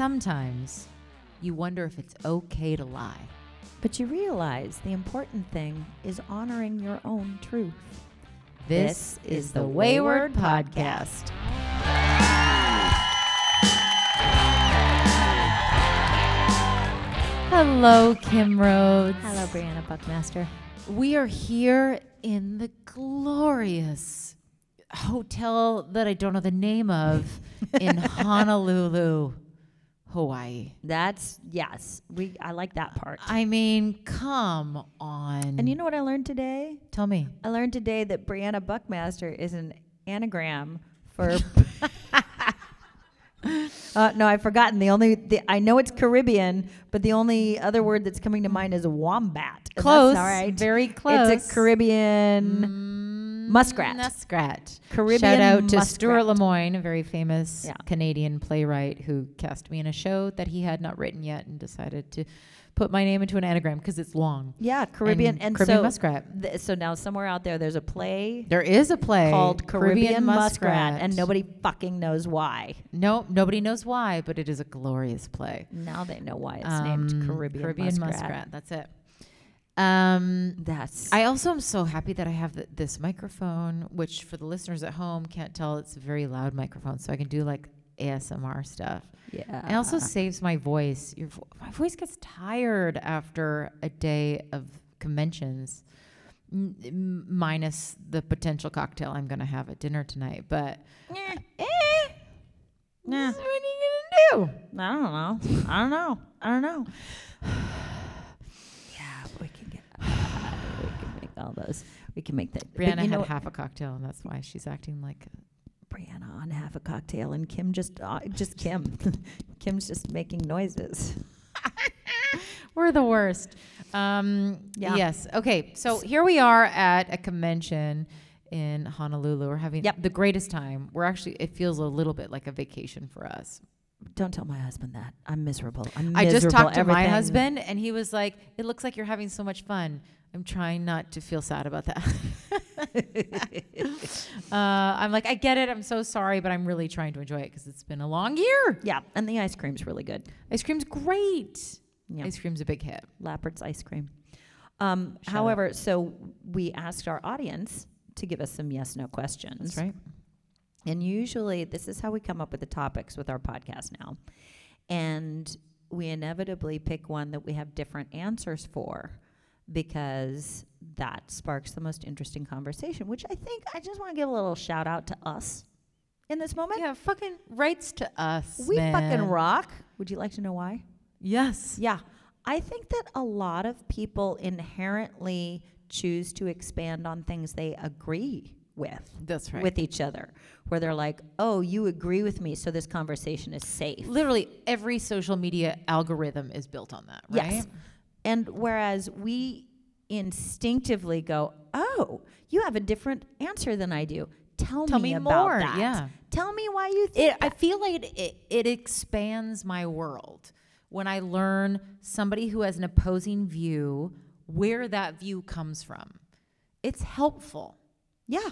sometimes you wonder if it's okay to lie. But you realize the important thing is honoring your own truth. This is the Wayward Podcast. Hello, Kim Rhodes. Hello, Brianna Buckmaster. We are here in the glorious hotel that I don't know the name of in Honolulu, Hawaii. Yes. I like that part. I mean, come on. And you know what I learned today? Tell me. I learned today that Brianna Buckmaster is an anagram for... no, I've forgotten. I know it's Caribbean, but the only other word that's coming to mind is a wombat. Close. All right. Very close. It's a Caribbean muskrat. Muskrat. Caribbean Shout out to muskrat. Stuart Lemoyne, a very famous Yeah. Canadian playwright who cast me in a show that he had not written yet and decided to put my name into an anagram because it's long. Yeah, Caribbean. And Caribbean so, muskrat. So now somewhere out there's a play There is a play called Caribbean Muskrat, and nobody fucking knows why. No, nobody knows why, but it is a glorious play. Now they know why it's named Caribbean Muskrat. That's it. That's I also am so happy that I have this microphone, which for the listeners at home can't tell, it's a very loud microphone, so I can do like ASMR stuff. yeah. It also saves my voice. My voice gets tired after a day of conventions, minus the potential cocktail I'm going to have at dinner tonight. But Nah. what are you going to do? I don't know. Yeah, we can make all those. We can make that. Brianna But you know had half a cocktail, and that's why she's acting like... Brianna on half a cocktail, and Kim just Kim. Kim's just making noises. We're the worst. Yeah. Yes. Okay. So here we are at a convention in Honolulu. We're having the greatest time. It feels a little bit like a vacation for us. Don't tell my husband that. I'm miserable. I just talked to my husband, and he was like, "It looks like you're having so much fun." I'm trying not to feel sad about that. I'm like, I get it. I'm so sorry, but I'm really trying to enjoy it because it's been a long year. Yeah, and the ice cream's really good. Ice cream's great. Yeah. Ice cream's a big hit. Lappert's ice cream. However, so we asked our audience to give us some yes/no questions. That's right. And usually this is how we come up with the topics with our podcast now. And we inevitably pick one that we have different answers for because that sparks the most interesting conversation, which I just want to give a little shout out to us in this moment. Yeah, fucking rights to us. We man. fucking rock. Would you like to know why? Yes. Yeah. I think that a lot of people inherently choose to expand on things they agree with. That's right. With each other, where they're like, oh, you agree with me, so this conversation is safe. Literally every social media algorithm is built on that, right? Yes. And whereas we instinctively go, oh, you have a different answer than I do. Tell me about more. that. Yeah. Tell me why you think I feel like it expands my world when I learn somebody who has an opposing view, where that view comes from. It's helpful. Yeah.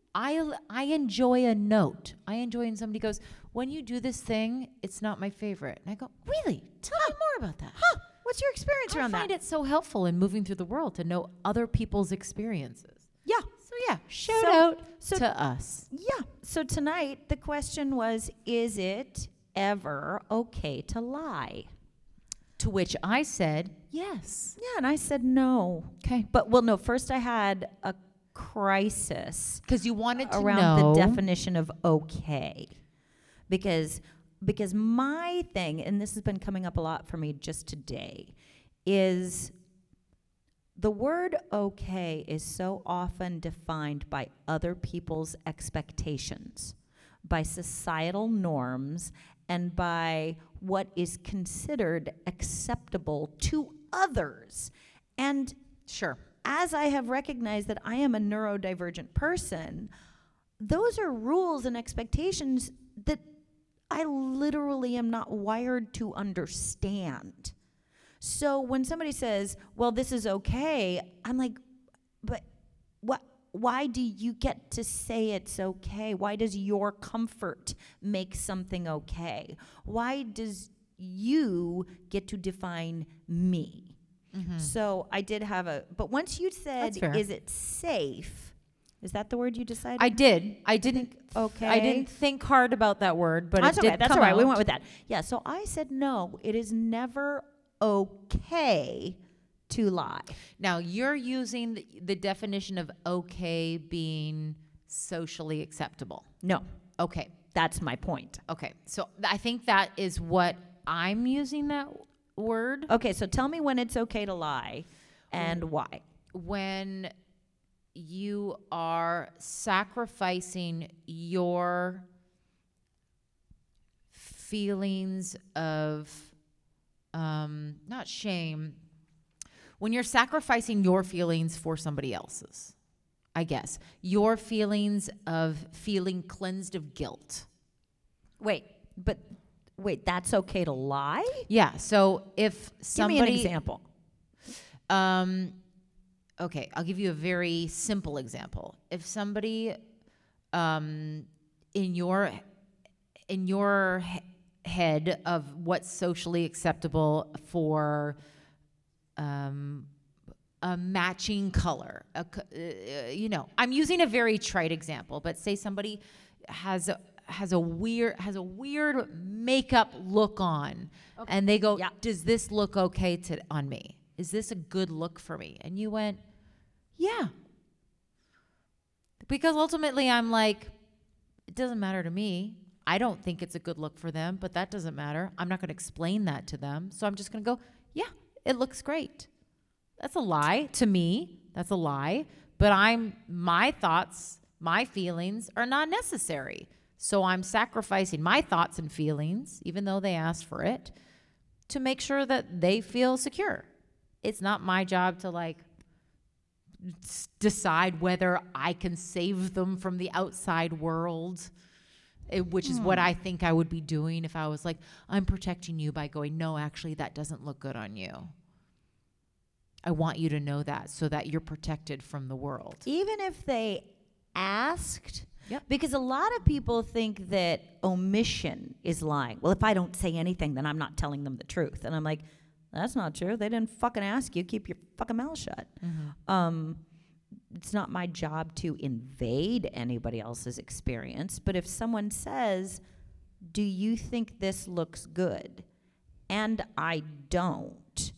I enjoy a note. I enjoy when somebody goes, when you do this thing, it's not my favorite. And I go, really? Tell me more about that. Huh. What's your experience around I that? find it so helpful in moving through the world to know other people's experiences. Yeah. So yeah, shout out to us. Yeah. So tonight the question was, is it ever okay to lie? To which I said, yes. Yeah, and I said no. Okay. But no, first I had a crisis Because you wanted to around know the definition of okay. Because my thing, and this has been coming up a lot for me just today, is the word okay is so often defined by other people's expectations, by societal norms, and by what is considered acceptable to others. And sure. as I have recognized that I am a neurodivergent person, those are rules and expectations that I literally am not wired to understand. So when somebody says, well, this is okay, I'm like, but what? Why do you get to say it's okay? Why does your comfort make something okay? Why does you get to define me. So I did have but once you said, That's fair. is it safe? Is that the word you decided? I did. I didn't. okay. I didn't think hard about that word, but That's it okay. did That's come all right. We out. went with that. Yeah. So I said no. It is never okay to lie. Now you're using the definition of okay being socially acceptable. No, Okay. that's my point. Okay. So I think that is what I'm using that word Okay. So tell me when it's okay to lie, and why. when you are sacrificing your feelings of not shame, when you're sacrificing your feelings for somebody else's, I guess, your feelings of feeling cleansed of guilt. Wait, that's okay to lie? Yeah. So if somebody, Give me an example. Okay, I'll give you a very simple example. If somebody in your head of what's socially acceptable for a matching color, I'm using a very trite example, but say somebody has a weird makeup look on, and they go, Yeah. "Does this look okay on me? Is this a good look for me?" And you went, "Yeah." Because ultimately I'm like, it doesn't matter to me. I don't think it's a good look for them, but that doesn't matter. I'm not going to explain that to them. So I'm just going to go, "Yeah, it looks great." That's a lie to me. That's a lie. But my thoughts, my feelings are not necessary. So I'm sacrificing my thoughts and feelings, even though they asked for it, to make sure that they feel secure. It's not my job to decide whether I can save them from the outside world, which is what I think I would be doing if I was like, I'm protecting you by going, "No, actually, that doesn't look good on you. I want you to know that so that you're protected from the world." Even if they asked? Yep. Because a lot of people think that omission is lying. Well, if I don't say anything, then I'm not telling them the truth. And I'm like, that's not true. They didn't fucking ask you. Keep your fucking mouth shut. It's not my job to invade anybody else's experience. But if someone says, "Do you think this looks good?" and I don't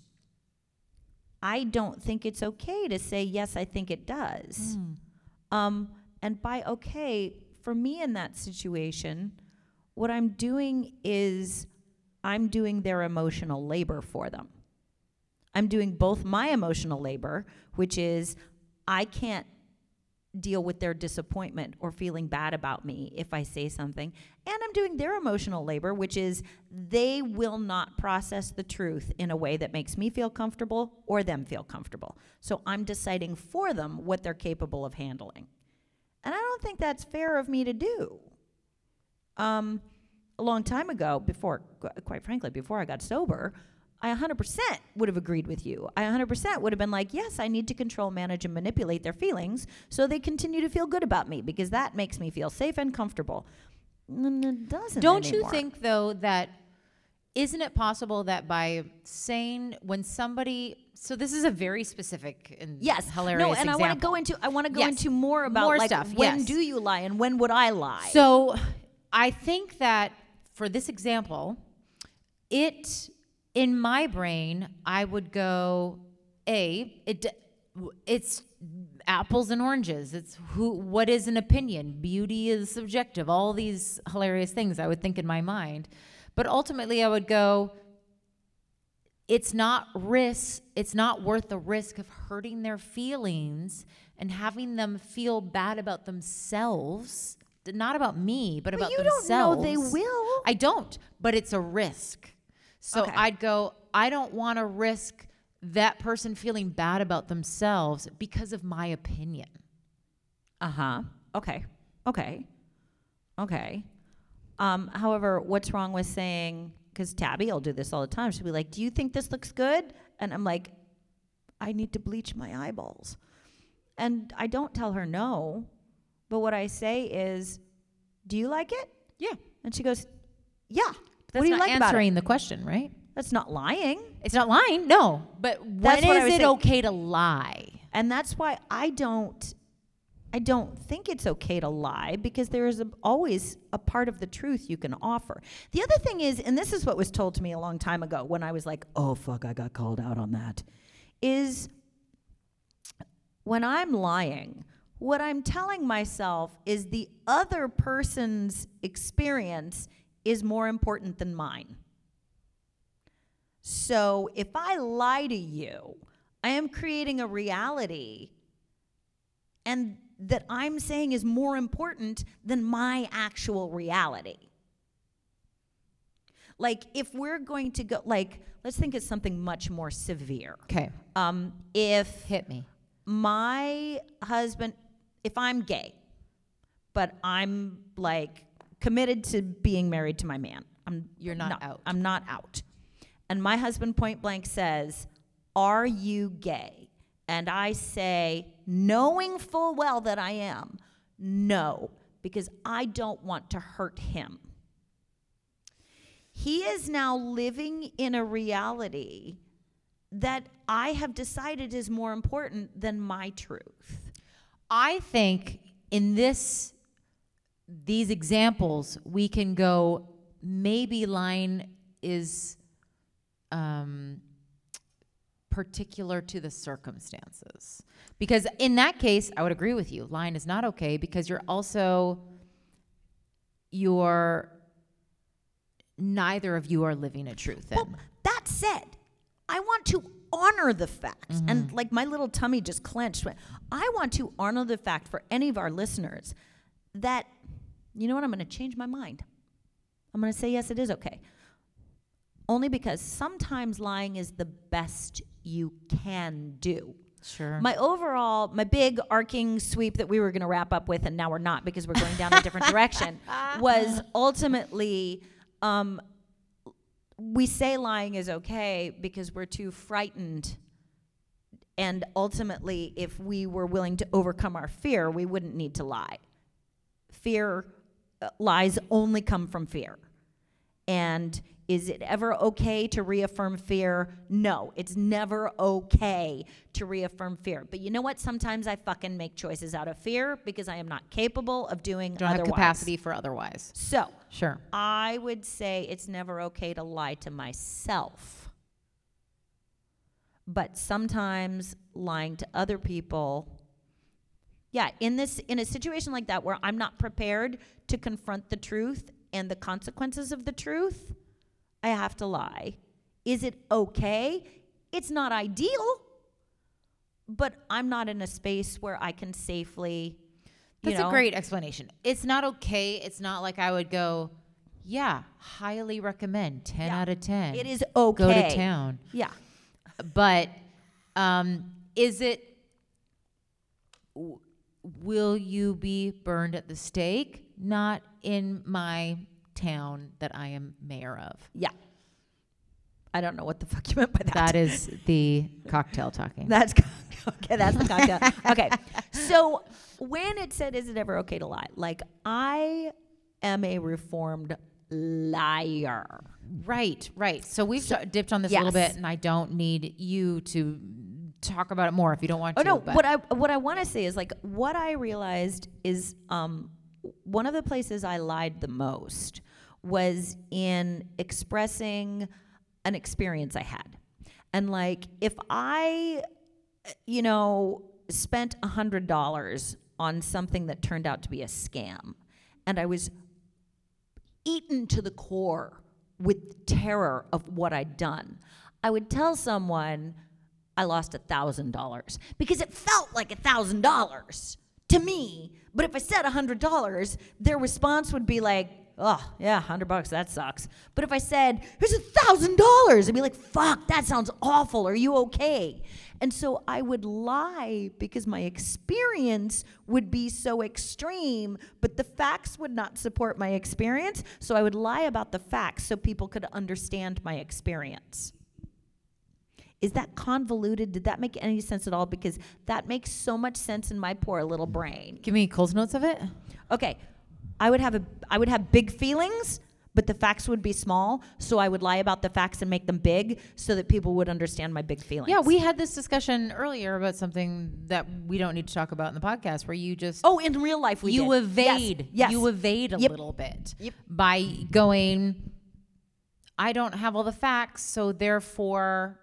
think it's okay to say, "Yes, I think it does." And by okay, for me in that situation, what I'm doing is I'm doing their emotional labor for them. I'm doing both my emotional labor, which is I can't deal with their disappointment or feeling bad about me if I say something. And I'm doing their emotional labor, which is they will not process the truth in a way that makes me feel comfortable or them feel comfortable. So I'm deciding for them what they're capable of handling. And I don't think that's fair of me to do. A long time ago, quite frankly, before I got sober, I 100% would have agreed with you. I 100% would have been like, yes, I need to control, manage, and manipulate their feelings so they continue to feel good about me because that makes me feel safe and comfortable. And it doesn't Don't anymore. you think, though, that isn't it possible that by saying when somebody, so this is a very specific and Yes. hilarious No, and example. I want to go Yes. into more about More like stuff, when yes. do you lie and when would I lie? So I think that for this example, in my brain, I would go, it's apples and oranges. What is an opinion? Beauty is subjective. All these hilarious things I would think in my mind. But ultimately I would go, it's not worth the risk of hurting their feelings and having them feel bad about themselves. Not about me, but about you themselves. don't know they will. I don't, but it's a risk. So Okay. I'd go, I don't want to risk that person feeling bad about themselves because of my opinion. Uh-huh. Okay. However, what's wrong with saying, because Tabby will do this all the time, she'll be like, "Do you think this looks good?" And I'm like, "I need to bleach my eyeballs." And I don't tell her no, but what I say is, "Do you like it?" Yeah. And she goes, "Yeah." That's What do you not like about it? answering the question, right? That's not lying. It's not lying, no. But when That's what I is was it saying. okay to lie? And that's why I don't think it's okay to lie, because there is always a part of the truth you can offer. The other thing is, and this is what was told to me a long time ago when I was like, oh, fuck, I got called out on that, is when I'm lying, what I'm telling myself is the other person's experience is more important than mine. So if I lie to you, I am creating a reality and that I'm saying is more important than my actual reality. Like, if we're going to go, like, let's think of something much more severe. Okay. If Hit me. my husband, if I'm gay, but I'm like committed to being married to my man, You're not out. I'm not out. And my husband point blank says, "Are you gay?" And I say, knowing full well that I am, no, because I don't want to hurt him. He is now living in a reality that I have decided is more important than my truth. I think in these examples, we can go, maybe lying is particular to the circumstances. Because in that case, I would agree with you. Lying is not okay because neither of you are living a truth. Well, that said, I want to honor the facts. And like my little tummy just clenched. I want to honor the fact for any of our listeners that, you know what, I'm going to change my mind. I'm going to say, yes, it is okay. Only because sometimes lying is the best you can do. Sure. My big arcing sweep that we were going to wrap up with, and now we're not because we're going down a different direction, was ultimately, we say lying is okay because we're too frightened. And ultimately, if we were willing to overcome our fear, we wouldn't need to lie. Lies only come from fear. And is it ever okay to reaffirm fear? No, it's never okay to reaffirm fear. But you know what? Sometimes I fucking make choices out of fear because I am not capable of doing Don't otherwise. have capacity for otherwise. So, Sure. I would say it's never okay to lie to myself. But sometimes lying to other people, yeah, in a situation like that where I'm not prepared to confront the truth and the consequences of the truth, I have to lie. Is it okay? It's not ideal, but I'm not in a space where I can safely, That's a great explanation. It's not okay. It's not like I would go, yeah, highly recommend, 10 Yeah. out of 10. It is okay. Go to town. Yeah. But is it, will you be burned at the stake? Not in my town that I am mayor of. Yeah. I don't know what the fuck you meant by that. That is the cocktail talking. That's okay. That's the cocktail. Okay. So when it said, "Is it ever okay to lie?" Like, I am a reformed liar. Right. So we've dipped on this a yes. little bit, and I don't need you to talk about it more if you don't want to. Oh no. But What I want to say is, like, what I realized is one of the places I lied the most was in expressing an experience I had. And like, if I, spent $100 on something that turned out to be a scam, and I was eaten to the core with terror of what I'd done, I would tell someone I lost $1,000 because it felt like $1,000 to me. But if I said $100, their response would be like, "Oh, yeah, $100, that sucks." But if I said, "Here's $1,000, I'd be like, "Fuck, that sounds awful. Are you okay?" And so I would lie because my experience would be so extreme, but the facts would not support my experience. So I would lie about the facts so people could understand my experience. Is that convoluted? Did that make any sense at all? Because that makes so much sense in my poor little brain. give me Cole's notes of it. Okay, I would have big feelings, but the facts would be small. So I would lie about the facts and make them big so that people would understand my big feelings. Yeah, we had this discussion earlier about something that we don't need to talk about in the podcast, where you just in real life we you did. evade. Yes. You evade a Yep. little bit Yep. by going, I don't have all the facts, so therefore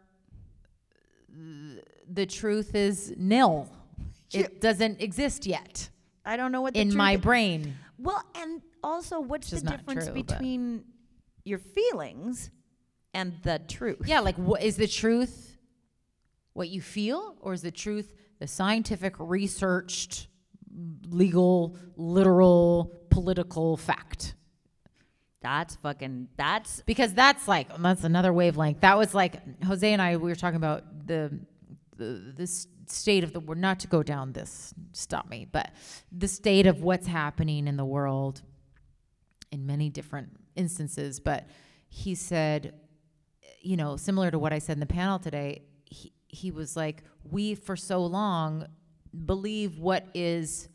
the truth is nil. It doesn't exist yet I don't know what the in truth my is. brain. Well, and also, what's Which is the not difference true, but- between your feelings and the truth? Yeah, like what is the truth what you feel, or is the truth the scientific, researched, legal, literal, political fact? That's Because that's another wavelength. That was like Jose and I, we were talking about this state of the world, not to go down this, stop me, but the state of what's happening in the world in many different instances. But he said, similar to what I said in the panel today, he was like, we for so long believe what is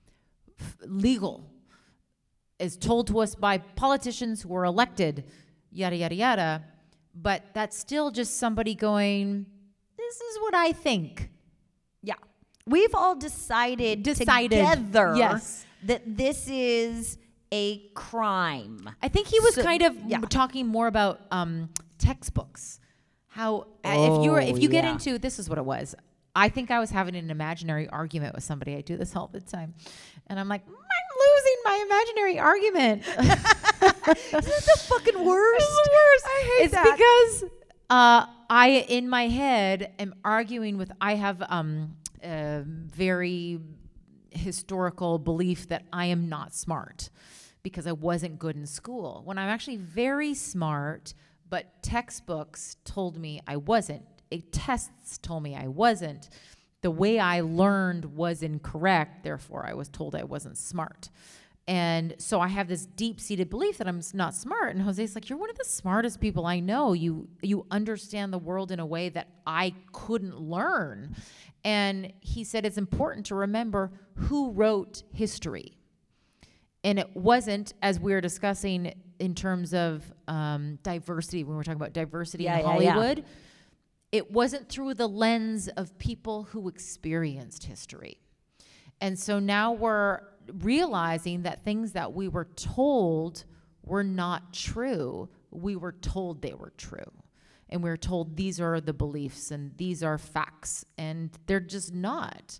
legal is told to us by politicians who are elected, yada, yada, yada. But that's still just somebody going, this is what I think. Yeah. We've all decided together yes. that this is a crime. I think he was Yeah. talking more about textbooks. How if you get yeah. into, this is what it was. I think I was having an imaginary argument with somebody. I do this all the time. And I'm like, I'm losing my imaginary argument. Isn't it the fucking worst? It's the worst. I hate it's that. because I, in my head, am arguing with, I have a very historical belief that I am not smart because I wasn't good in school, when I'm actually very smart, but textbooks told me I wasn't. Tests told me I wasn't. The way I learned was incorrect, therefore I was told I wasn't smart. And so I have this deep-seated belief that I'm not smart. And Jose's like, you're one of the smartest people I know. You understand the world in a way that I couldn't learn. And he said it's important to remember who wrote history. And it wasn't, as we were discussing in terms of diversity, when we were talking about diversity in Hollywood, it wasn't through the lens of people who experienced history. And so now we're realizing that things that we were told were not true. We were told they were true. And we were told these are the beliefs and these are facts, and they're just not.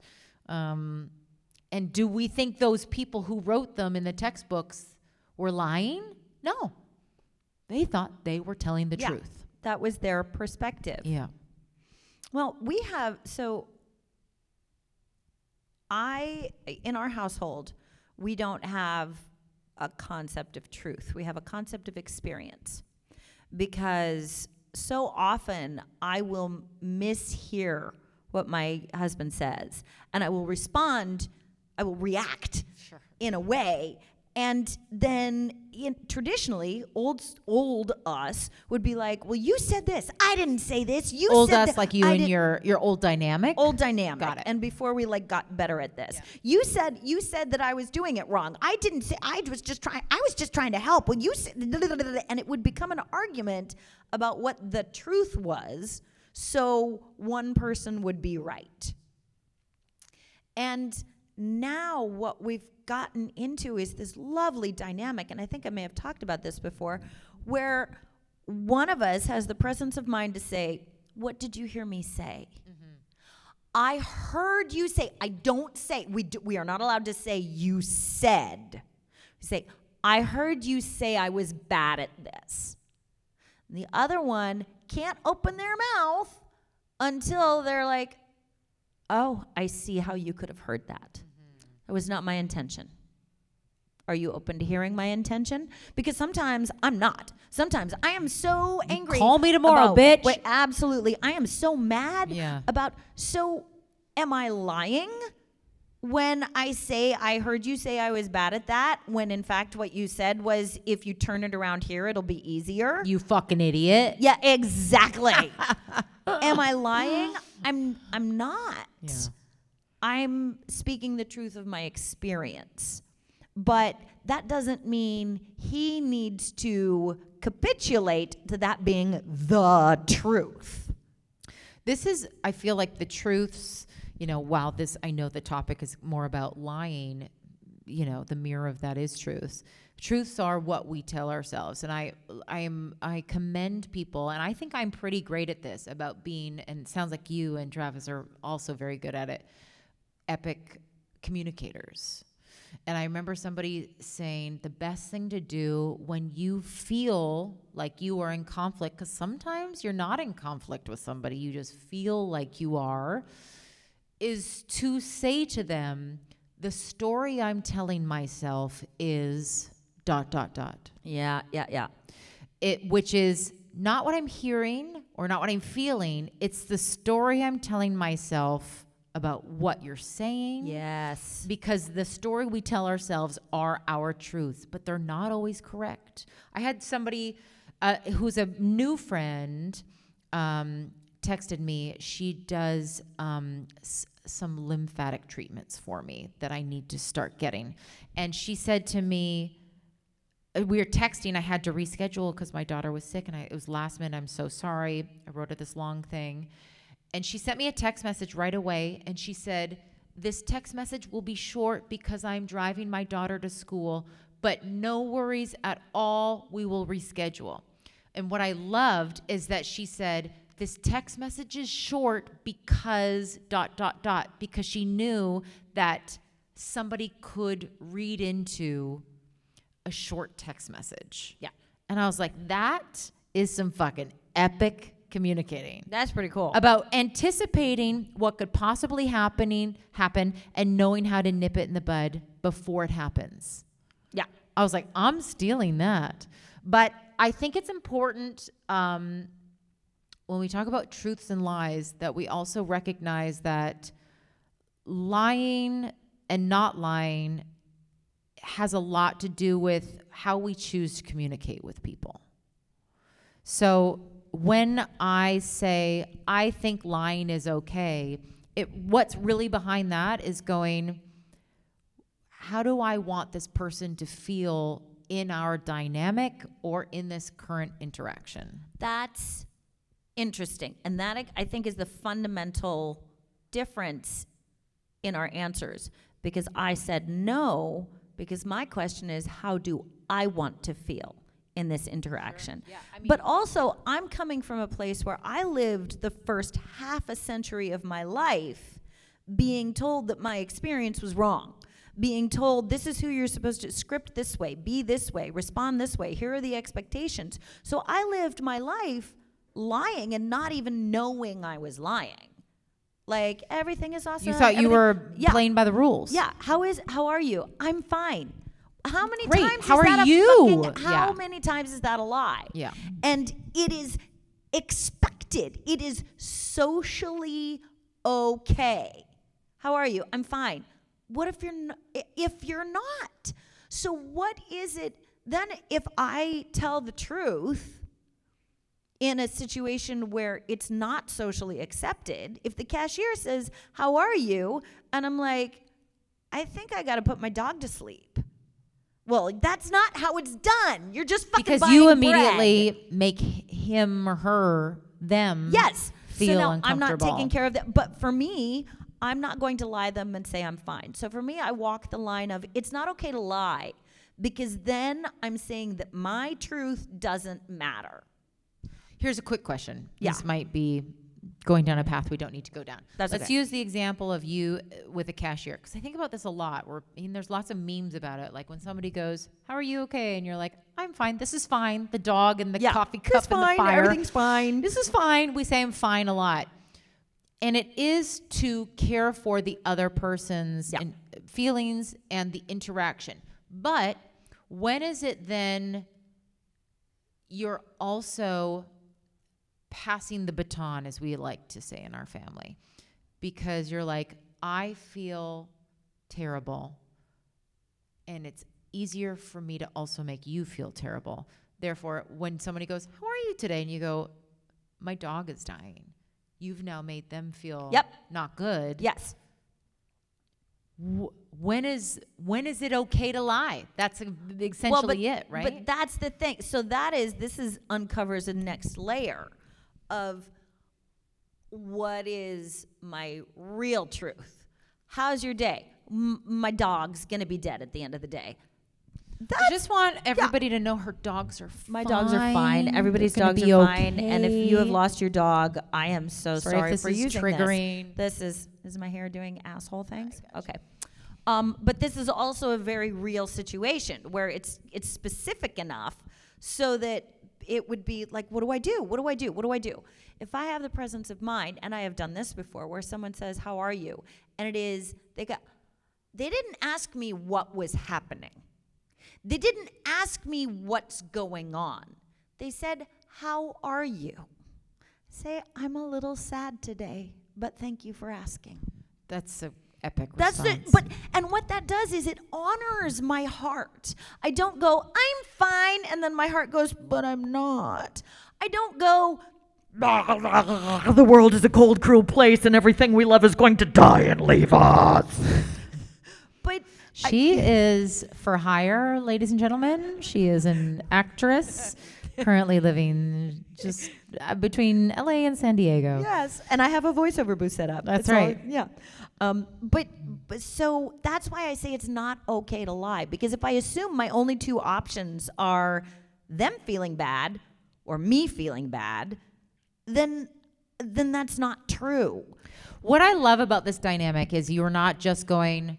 And do we think those people who wrote them in the textbooks were lying? No. They thought they were telling the truth. That was their perspective. Yeah. Well, in our household, we don't have a concept of truth. We have a concept of experience, because so often I will mishear what my husband says, and I will react in a way. And then traditionally, old us would be like, well, you said this. I didn't say this. You old said us, like you and your old dynamic? Old dynamic. Got it. And before we got better at this. Yeah. You said that I was doing it wrong. I didn't say, I was just trying to help. Well, you said, and it would become an argument about what the truth was, so one person would be right. And now what we've gotten into is this lovely dynamic, and I think I may have talked about this before, where one of us has the presence of mind to say, what did you hear me say? Mm-hmm. I heard you say. I don't say, we are not allowed to say you said. We say, I heard you say I was bad at this. And the other one can't open their mouth until they're like, oh, I see how you could have heard that. That was not my intention. Are you open to hearing my intention? Because sometimes I'm not. Sometimes I am so angry. Call me tomorrow, bitch. Wait, absolutely. I am so mad Yeah. about, so am I lying when I say I heard you say I was bad at that, when in fact what you said was, if you turn it around here, it'll be easier? You fucking idiot. Yeah, exactly. Am I lying? I'm not. Yeah. I'm speaking the truth of my experience. But that doesn't mean he needs to capitulate to that being the truth. This is, I feel like the truths, while this, I know the topic is more about lying, the mirror of that is truths. Truths are what we tell ourselves. And I commend people, and I think I'm pretty great at this, about being, and it sounds like you and Travis are also very good at it, epic communicators. And I remember somebody saying the best thing to do when you feel like you are in conflict, because sometimes you're not in conflict with somebody, you just feel like you are, is to say to them, the story I'm telling myself is ... Yeah. Which is not what I'm hearing or not what I'm feeling. It's the story I'm telling myself about what you're saying. Yes. Because the story we tell ourselves are our truths, but they're not always correct. I had somebody who's a new friend texted me. She does some lymphatic treatments for me that I need to start getting. And she said to me, we were texting, I had to reschedule because my daughter was sick, and it was last minute. I'm so sorry. I wrote her this long thing. And she sent me a text message right away, and she said, this text message will be short because I'm driving my daughter to school, but no worries at all, we will reschedule. And what I loved is that she said, this text message is short because ... because she knew that somebody could read into a short text message. Yeah. And I was like, that is some fucking epic communicating. That's pretty cool. About anticipating what could possibly happen and knowing how to nip it in the bud before it happens. Yeah. I was like, I'm stealing that. But I think it's important when we talk about truths and lies that we also recognize that lying and not lying has a lot to do with how we choose to communicate with people. So when I say, I think lying is okay, what's really behind that is going, how do I want this person to feel in our dynamic or in this current interaction? That's interesting. And that, I think, is the fundamental difference in our answers. Because I said no, because my question is, how do I want to feel in this interaction? Sure. Yeah, but also, I'm coming from a place where I lived the first half a century of my life being told that my experience was wrong. Being told, this is who you're supposed to script this way, be this way, respond this way, here are the expectations. So I lived my life lying and not even knowing I was lying. Like, everything is awesome. You thought you were playing by the rules. Yeah. How are you? I'm fine. How many Great. times How is are that you? How many times is that a lie? Yeah. And it is expected. It is socially okay. How are you? I'm fine. What if you're not? So what is it then if I tell the truth in a situation where it's not socially accepted? If the cashier says, how are you? And I'm like, I think I got to put my dog to sleep. Well, that's not how it's done. You're just fucking because buying you bread. immediately make him or her, them, yes. feel so now uncomfortable. I'm not taking care of that. But for me, I'm not going to lie them and say I'm fine. So for me, I walk the line of it's not okay to lie, because then I'm saying that my truth doesn't matter. Here's a quick question. Yeah. This might be going down a path we don't need to go down. Let's okay. Use the example of you with a cashier, because I think about this a lot. There's lots of memes about it. Like when somebody goes, how are you? Okay. And you're like, I'm fine. This is fine. The dog and the coffee cup and the fire. Everything's fine. This is fine. We say I'm fine a lot. And it is to care for the other person's feelings and the interaction. But when is it then you're also passing the baton, as we like to say in our family? Because you're like, I feel terrible, and it's easier for me to also make you feel terrible. Therefore, when somebody goes, how are you today? And you go, my dog is dying. You've now made them feel not good. Yes. when is it okay to lie? That's essentially it, right? But that's the thing. So this uncovers a next layer of what is my real truth. How's your day? My dog's gonna be dead at the end of the day. I just want everybody to know her dogs are fine. My dogs are fine. Everybody's They're gonna dogs be are fine. And if you have okay. lost your dog, I am so Sorry sorry if for this is using triggering. this. Is my hair doing asshole things? Okay. But this is also a very real situation where it's specific enough so that it would be like, what do I do? What do I do? What do I do? If I have the presence of mind, and I have done this before, where someone says, "How are you?" and it is they didn't ask me what was happening. They didn't ask me what's going on. They said, "How are you?" Say, "I'm a little sad today, but thank you for asking." That's a epic That's response. and what that does is it honors my heart. I don't go, "I'm fine," and then my heart goes, "But I'm not." I don't go, "The world is a cold, cruel place, and everything we love is going to die and leave us." But She is for hire, ladies and gentlemen. She is an actress currently living just between LA and San Diego. yes, and I have a voiceover booth set up. That's It's all- right. yeah. But so that's why I say it's not okay to lie, because if I assume my only two options are them feeling bad or me feeling bad, then that's not true. What I love about this dynamic is you're not just going,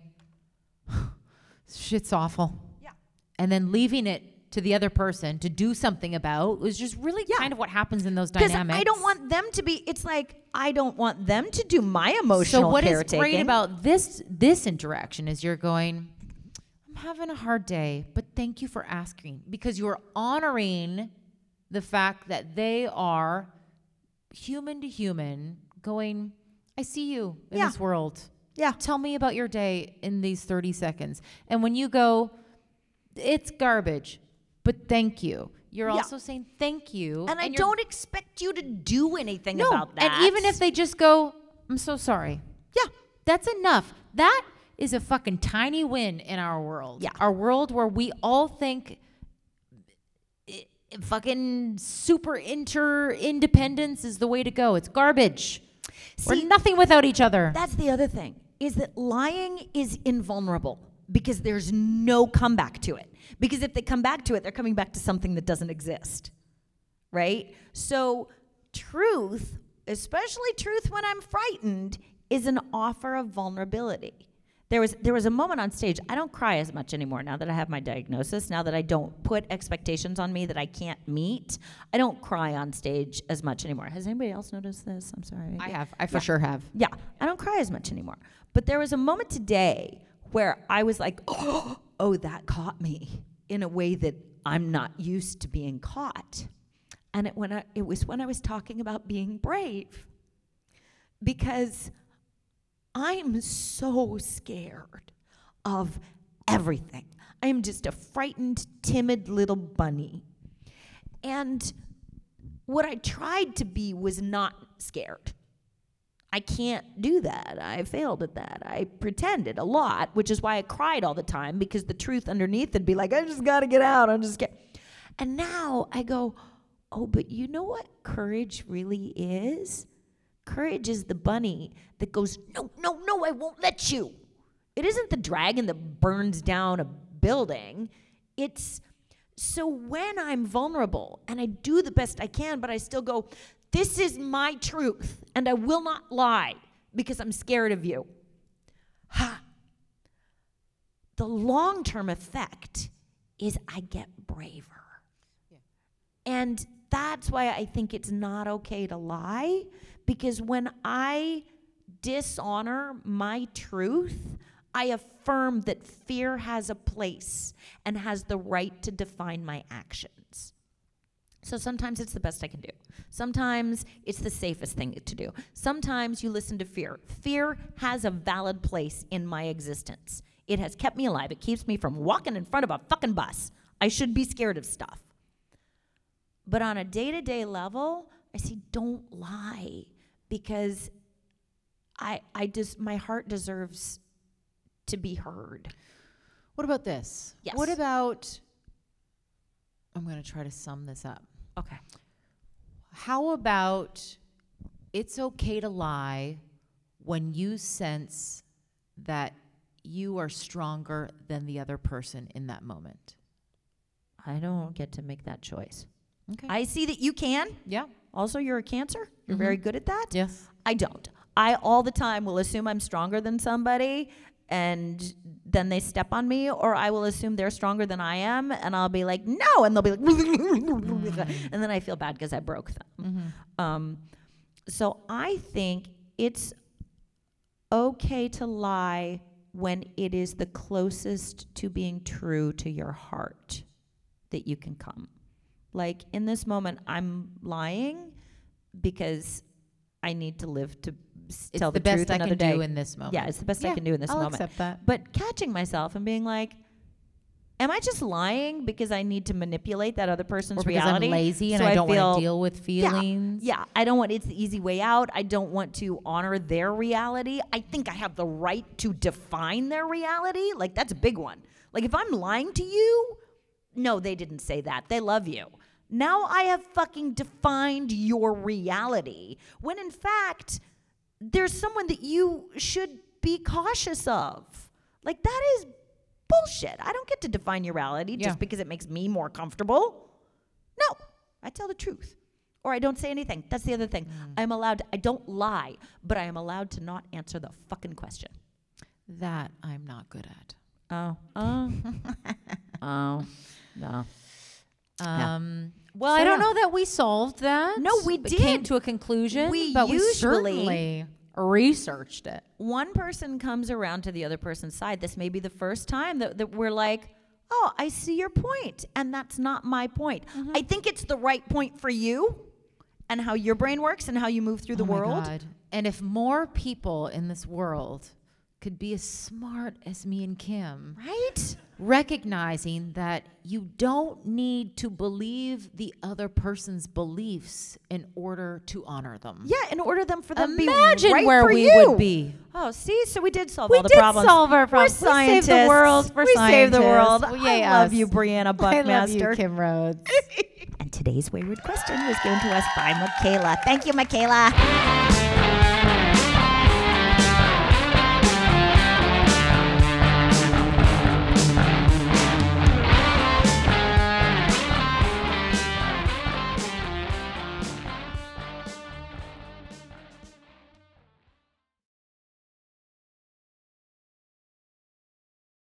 shit's awful. Yeah. And then leaving it to the other person to do something about was just really kind of what happens in those Because dynamics. I don't want them to be, it's like, I don't want them to do my emotional So what is caretaking. great about this interaction is you're going, "I'm having a hard day, but thank you for asking," because you're honoring the fact that they are human to human going, "I see you in Yeah. this world. Yeah. Tell me about your day in these 30 seconds." And when you go, "It's garbage, but thank you," you're Yeah. also saying thank you. And I you're- don't expect you to do anything no, about that. and even if they just go, "I'm so sorry." Yeah. That's enough. That is a fucking tiny win in our world. Yeah. Our world where we all think fucking super interdependence is the way to go. It's garbage. See, We're nothing without each other. that's the other thing, is that lying is invulnerable because there's no comeback to it. Because if they come back to it, they're coming back to something that doesn't exist, right? So truth, especially truth when I'm frightened, is an offer of vulnerability. There was a moment on stage. I don't cry as much anymore now that I have my diagnosis, now that I don't put expectations on me that I can't meet. I don't cry on stage as much anymore. Has anybody else noticed this? I'm sorry. I have. I for sure have. Yeah, I don't cry as much anymore. But there was a moment today where I was like, oh, that caught me in a way that I'm not used to being caught. And it was when I was talking about being brave. Because I'm so scared of everything. I am just a frightened, timid little bunny. And what I tried to be was not scared. I can't do that. I failed at that. I pretended a lot, which is why I cried all the time, because the truth underneath would be like, I just got to get out. I'm just scared. And now I go, oh, but you know what courage really is? Courage is the bunny that goes, no, no, no, I won't let you. It isn't the dragon that burns down a building. It's so when I'm vulnerable and I do the best I can, but I still go, this is my truth and I will not lie because I'm scared of you. Ha! The long-term effect is I get braver. Yeah. And that's why I think it's not okay to lie, because when I dishonor my truth, I affirm that fear has a place and has the right to define my actions. So sometimes it's the best I can do. Sometimes it's the safest thing to do. Sometimes you listen to fear. Fear has a valid place in my existence. It has kept me alive. It keeps me from walking in front of a fucking bus. I should be scared of stuff. But on a day-to-day level, I say, don't lie, because my heart deserves to be heard. What about this? Yes. What about, I'm going to try to sum this up. Okay. How about it's okay to lie when you sense that you are stronger than the other person in that moment? I don't get to make that choice. Okay. I see that you can. Yeah. Also, you're a Cancer. You're Mhm. very good at that. Yes. I don't. I all the time will assume I'm stronger than somebody, and then they step on me, or I will assume they're stronger than I am, and I'll be like, no, and they'll be like, and then I feel bad because I broke them. Mm-hmm. So I think it's okay to lie when it is the closest to being true to your heart that you can come. Like in this moment, I'm lying because I need to live to It's tell the the truth best I another can day. do in this moment. Yeah, it's the best I can do in this I'll moment. accept that. But catching myself and being like, am I just lying because I need to manipulate that other person's Or because reality? I'm lazy and So I don't feel- want to deal with feelings. Yeah, I don't want, it's the easy way out. I don't want to honor their reality. I think I have the right to define their reality. Like, that's a big one. Like, if I'm lying to you, no, they didn't say that. They love you. Now I have fucking defined your reality, when in fact, there's someone that you should be cautious of. Like, that is bullshit. I don't get to define your reality Yeah. just because it makes me more comfortable. No, I tell the truth. Or I don't say anything. That's the other thing. I'm allowed to, I don't lie, but I am allowed to not answer the fucking question. That I'm not good at. Oh. Oh. No. Well, So, I don't yeah. know that we solved that. No, we Came did. to a conclusion, We but we usually- certainly researched it. One person comes around to the other person's side. This may be the first time that we're like, oh, I see your point, and that's not my point. I think it's the right point for you and how your brain works and how you move through the Oh my world. God. And if more people in this world could be as smart as me and Kim, Right? recognizing that you don't need to believe the other person's beliefs in order to honor them. Yeah, in order for them to be Imagine right where for we you. would be. Oh, see, so we did solve We all the did problems. solve our problems. We're We saved scientists. the world. We're we saved the world. scientists. Well, yay I love us. you, Brianna I Buckmaster. love you, Kim Rhodes. And today's wayward question was given to us by Michaela. Thank you, Michaela.